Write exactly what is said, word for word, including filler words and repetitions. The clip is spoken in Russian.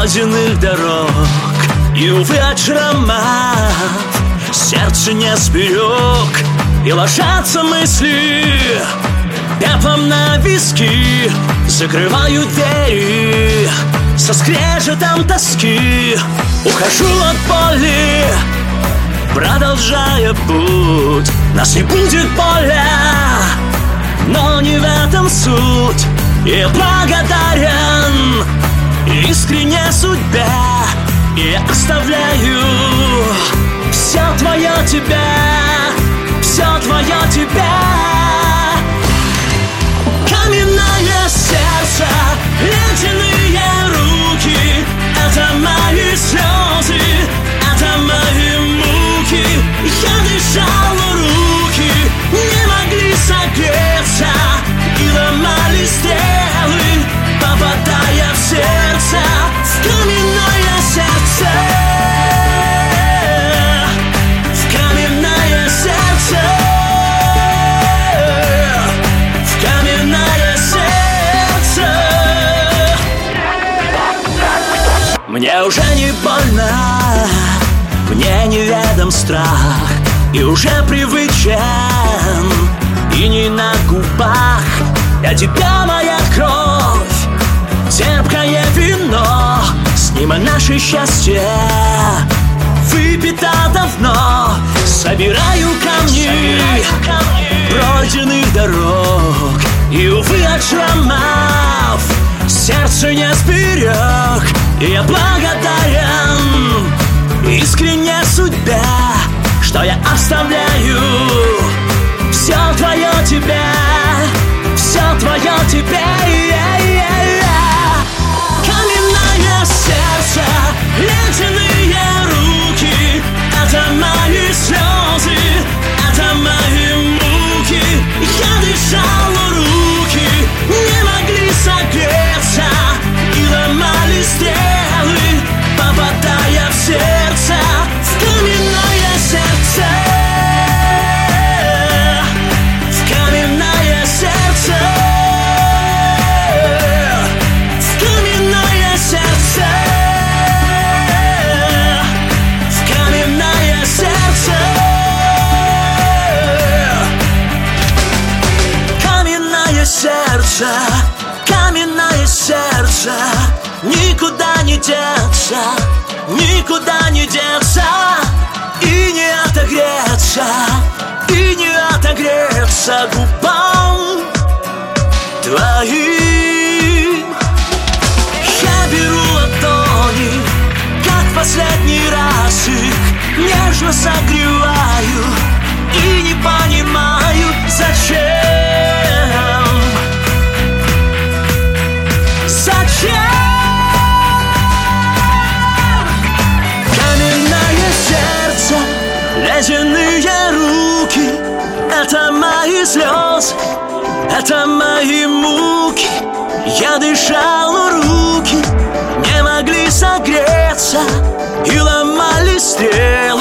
пройденных дорог. И, увы, от шрамов сердце не сберег. И ложатся мысли пеплом на виски. Закрываю двери со скрежетом тоски. Ухожу от боли, продолжая путь. Нас не будет поля, но не в этом суть. И благодарен искренне судьбе. И оставляю все твое тебя, все твое тебя. Каменное сердце, ледяные руки. Это мои слезы, это мои муки. Я дышал, руки не могли согреться. И ломали стрелы, попадая в сердце, в каменное сердце, в каменное сердце, в каменное сердце. Мне уже не больно, мне неведом страх. И уже привычен, и не на губах. Я тебя, моя кровь, терпкое вино. С ним наше счастье выпито давно. Собираю камни пройденных дорог. И, увы, от шрамов сердце не сберег. И я благодарен искренне судьбе, что я оставляю все твое тебя, все твое тебя. Каменное сердце, ледяные руки. Это мои слезы, это мои муки. Я дышал, руки не могли согреться. И ломали стрелы, попадая в сердце, в каменное сердце, в каменное сердце, в каменное сердце, в каменное сердце, каменное сердце, каменное сердце. Никуда не деться, никуда не деться. И не отогреться, и не отогреться губам твоим. Я беру ладони, как последний раз их нежно согреваю. И не понимаю, зачем. Зачем? Ледяные руки. Это мои слезы, это мои муки. Я дышал, руки не могли согреться. И ломали стрелы,